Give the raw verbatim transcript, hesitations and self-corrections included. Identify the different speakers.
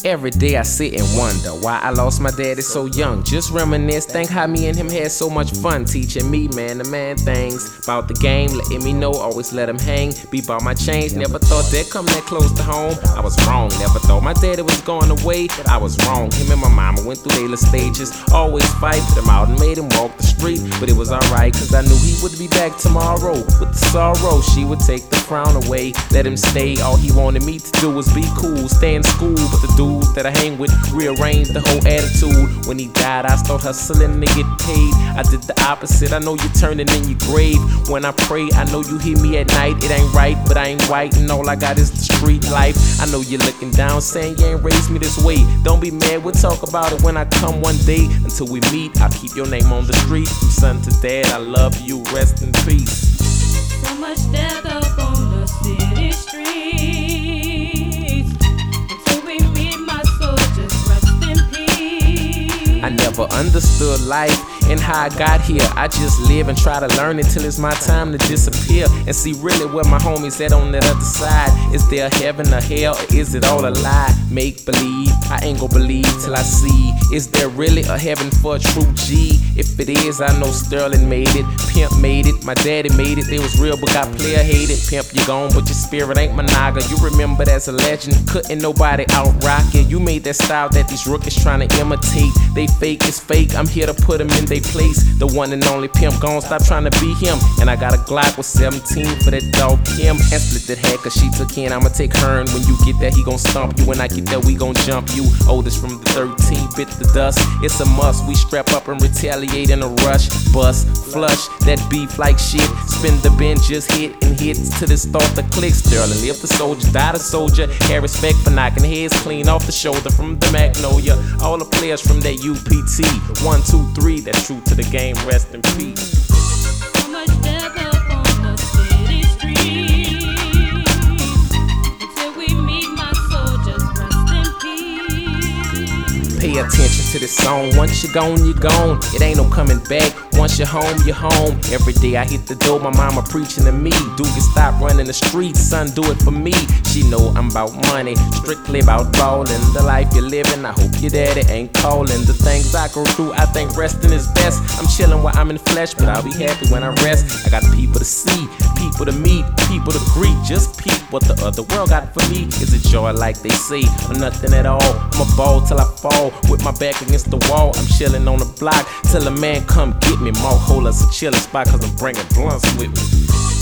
Speaker 1: Every day I sit and wonder why I lost my daddy so young. Just reminisce, think how me and him had so much fun, teaching me man to man things about the game, letting me know, always let him hang. Be about my change, never thought they'd come that close to home. I was wrong, never thought my daddy was going away. I was wrong, him and my mama went through their stages. Always fight, put him out and made him walk the street. But it was alright, cause I knew he would be back tomorrow. With the sorrow, she would take the crown away. Let him stay, all he wanted me to do was be cool, stay in school. But the dude that I hang with rearranged the whole attitude. When he died, I started hustling to get paid. I did the opposite, I know you turning in your grave. When I pray, I know you hear me at night. It ain't right, but I ain't white, and all I got is the street life. I know you're looking down, saying you ain't raised me this way. Don't be mad, we'll talk about it when I come one day. Until we meet, I'll keep your name on the street. From son to dad, I love you, rest in peace.
Speaker 2: So much death up on the city streets. Until we meet, my soul just rest in peace.
Speaker 1: I never understood life and how I got here. I just live and try to learn it till it's my time to disappear. And see really where my homies at on that other side. Is there a heaven or hell, or is it all a lie? Make believe, I ain't gon' believe till I see. Is there really a heaven for a true G? If it is, I know Sterling made it, Pimp made it, my daddy made it. They was real but got player hated. Pimp, you gone but your spirit ain't my naga. You remembered as a legend, couldn't nobody out rock it. You made that style that these rookies trying to imitate. They fake is fake, I'm here to put them in they place. The one and only Pimp, gon' stop trying to be him. And I got a Glock with seventeen for that dog Kim. And split that head cause she took in, I'ma take her. And when you get that, he gon' stomp you. When I get that, we gon' jump you. Oldest from the thirteen, bit the dust. It's a must, we strap up and retaliate in a rush. Bust, flush, that beef like shit. Spin the bench, just hit and hit till it start to click. Sterling live the soldier, die the soldier. Had respect for knocking heads clean off the shoulder from the Magnolia. All the players from that U P T. One, two, three, that's true to the game, rest in peace.
Speaker 2: So much death up on the city streets. Until we meet, my soul just rest in peace.
Speaker 1: Pay attention to this song. Once you're gone, you're gone. It ain't no coming back. Once you're home, you're home. Every day I hit the door, my mama preaching to me. Dude, you stop running the streets, son, do it for me. She know I'm about money, strictly about ballin'. The life you're living, I hope your daddy ain't callin'. The things I go through, I think resting is best. I'm chillin' while I'm in flesh, but I'll be happy when I rest. I got people to see, people to meet, people to greet. Just peep what the other world got for me. Is it joy like they say, or nothing at all? I'ma ball till I fall, with my back against the wall. I'm chillin' on the block till a man come get me. More hole us a chillin' spot cause I'm bringing blunts with me.